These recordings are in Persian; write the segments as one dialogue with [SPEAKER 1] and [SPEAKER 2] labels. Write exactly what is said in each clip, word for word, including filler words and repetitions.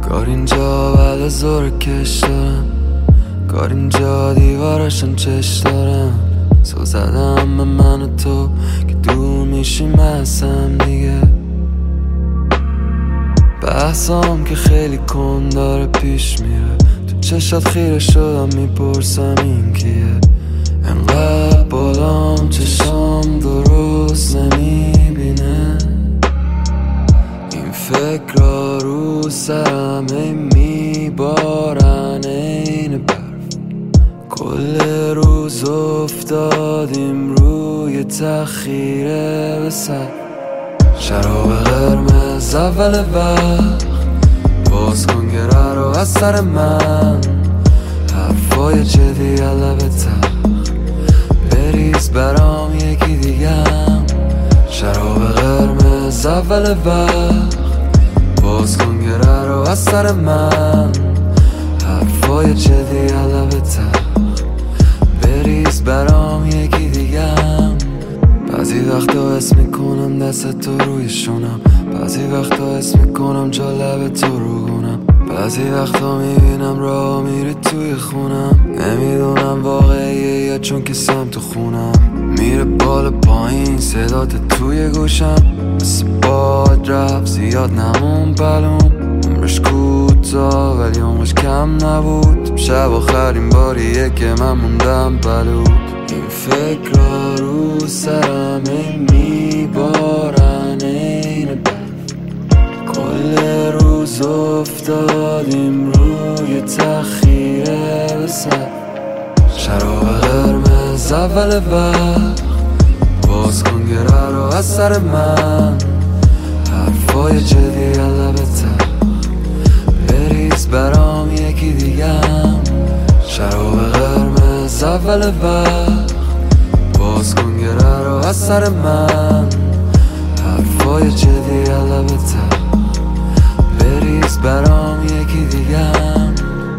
[SPEAKER 1] کار اینجا بعد از ظهر کش دارم، کار اینجا دیوارشم چش دارم. سو زدم به من و تو که دور میشیم از هم دیگه. بحثام که خیلی کن داره پیش میره، تو چشات خیره شدم میپرسم این کیه. انقدر بالام چشام درست نمیبینه، این فکرها رو سرم هی میبارن این برف. کل روز افتادیم روی تخیره به سر، شراب قرمز اول وقت باز کن گره رو از سر من. حرفای جدی لب تخت بریز برام یکی دیگم. شراب قرمز اول وقت باز کن گره رو از سر من. حرفای جدی لب تخت بریز برام یکی دیگم. بعضی وقتا حس میکنم دست تو روی شونم، بعضی وقتا حس میکنم جا لب تو رو گونم. بعضی وقتا میبینم راه میری توی خونم، نمیدونم واقعیه یا چون که سم تو خونم. میره بالا پایین صدات توی گوشم، مثل باد رفت زیاد نمون بلوم. عمرش کوتا ولی عمرش کم نبود، شب آخرین باریه که من موندم بلود. این فکرها رو سرم میبارن این برف. کل روز افتادیم روی تخیره به سر، شراب قرمز اول وقت باز کن گره رو از سر من. حرفای جدی لب تخت بریز برام یکی دیگم. شراب قرمز اول وقت باز کن گره رو از سر من. حرفای جدی لب تخت بریز برام یکی دیگم.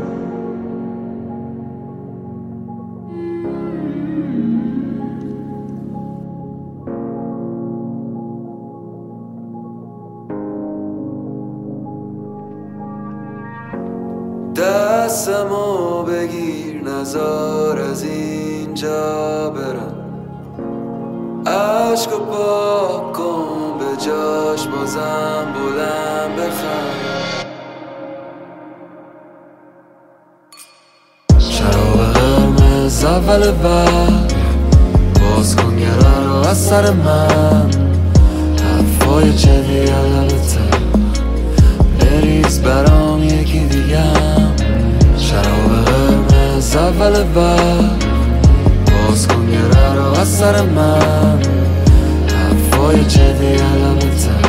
[SPEAKER 1] دستمو بگیر نزار از اینجا برم، عشق و پاک کن به جاش بازم بلند بخند. شراب قرمز اول وقت باز کن گره رو از سر من. حرفای جدی لب تخت بریز برام یکی دیگم. شراب قرمز اول وقت باز کن گره رو از سر من. حرفای جدی لب تخت